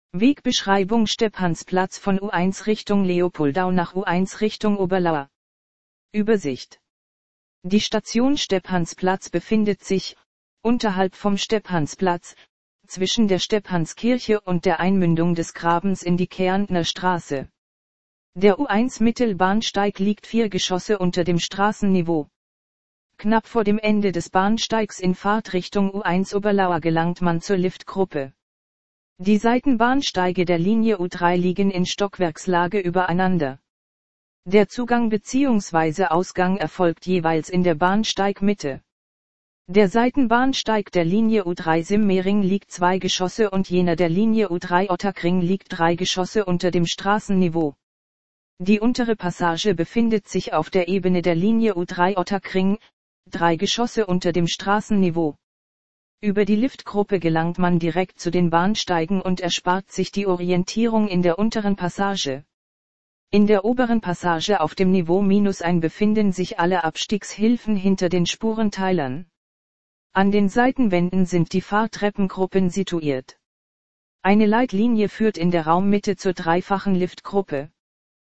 Wegbeschreibung: Stephansplatz von U1 Richtung Leopoldau nach U1 Richtung Oberlauer. Übersicht. Die Station Stephansplatz befindet sich, unterhalb vom Stephansplatz, zwischen der Stephanskirche und der Einmündung des Grabens in die Kärntner Straße. Der U1 Mittelbahnsteig liegt 4 Geschosse unter dem Straßenniveau. Knapp vor dem Ende des Bahnsteigs in Fahrtrichtung U1 Oberlauer gelangt man zur Liftgruppe. Die Seitenbahnsteige der Linie U3 liegen in Stockwerkslage übereinander. Der Zugang bzw. Ausgang erfolgt jeweils in der Bahnsteigmitte. Der Seitenbahnsteig der Linie U3 Simmering liegt 2 Geschosse und jener der Linie U3 Ottakring liegt 3 Geschosse unter dem Straßenniveau. Die untere Passage befindet sich auf der Ebene der Linie U3 Ottakring, 3 Geschosse unter dem Straßenniveau. Über die Liftgruppe gelangt man direkt zu den Bahnsteigen und erspart sich die Orientierung in der unteren Passage. In der oberen Passage auf dem Niveau -1 befinden sich alle Abstiegshilfen hinter den Spurenteilern. An den Seitenwänden sind die Fahrtreppengruppen situiert. Eine Leitlinie führt in der Raummitte zur dreifachen Liftgruppe.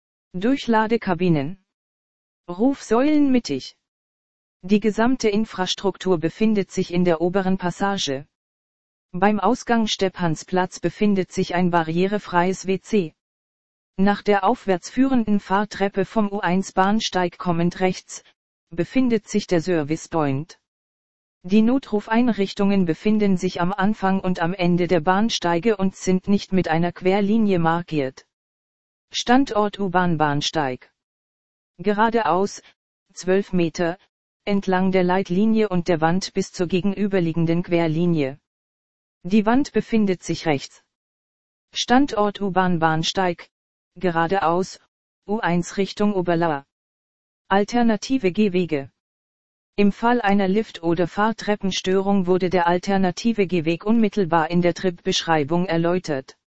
Durchladekabinen. Rufsäulen mittig. Die gesamte Infrastruktur befindet sich in der oberen Passage. Beim Ausgang Stephansplatz befindet sich ein barrierefreies WC. Nach der aufwärts führenden Fahrtreppe vom U1 Bahnsteig kommend rechts, befindet sich der Service Point. Die Notrufeinrichtungen befinden sich am Anfang und am Ende der Bahnsteige und sind nicht mit einer Querlinie markiert. Standort U-Bahn-Bahnsteig. Geradeaus, 12 Meter, entlang der Leitlinie und der Wand bis zur gegenüberliegenden Querlinie. Die Wand befindet sich rechts. Standort U-Bahn-Bahnsteig, geradeaus, U1 Richtung Oberlauer. Alternative Gehwege. Im Fall einer Lift- oder Fahrtreppenstörung wurde der alternative Gehweg unmittelbar in der Tripbeschreibung erläutert.